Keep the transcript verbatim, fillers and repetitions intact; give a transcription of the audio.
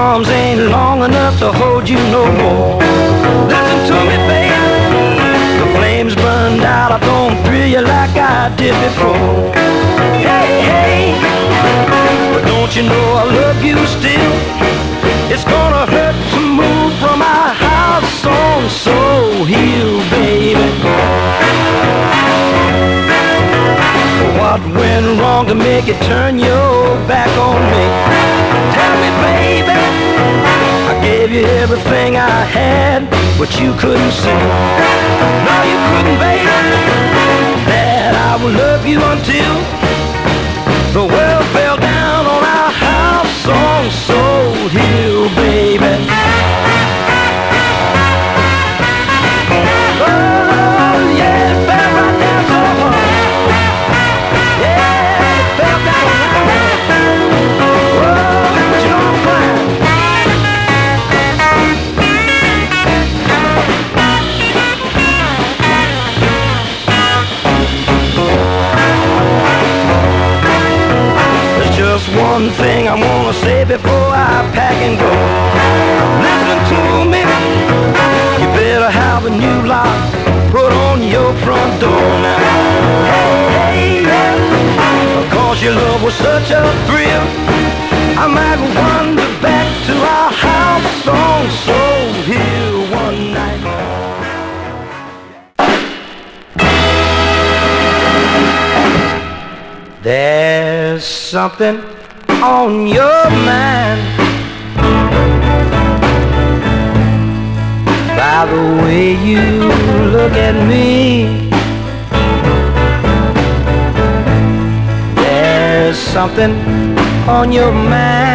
arms ain't long enough to hold you no more. Listen to me, baby. The flames burned out. I don't thrill you like I did before. Hey, hey, but don't you know I love you still? It's gonna hurt to move from our house on Soul Hill, baby. What went wrong to make you turn your back on me? Tell me, baby. I gave you everything I had, but you couldn't see. No, you couldn't, baby. That I will love you until the world fell down on our house on Soul Hill, baby. Oh, yeah, it fell right down to the heart. Yeah, it fell down around. Oh, but you know I'm crying. There's just one thing I wanna say before I pack and go. Listen to me. You better have a new lock put on your front door now. Hey, hey, cause your love was such a thrill. I might wander back to our house on Soul Hill one night. There's something on your mind by the way you look at me. There's something on your mind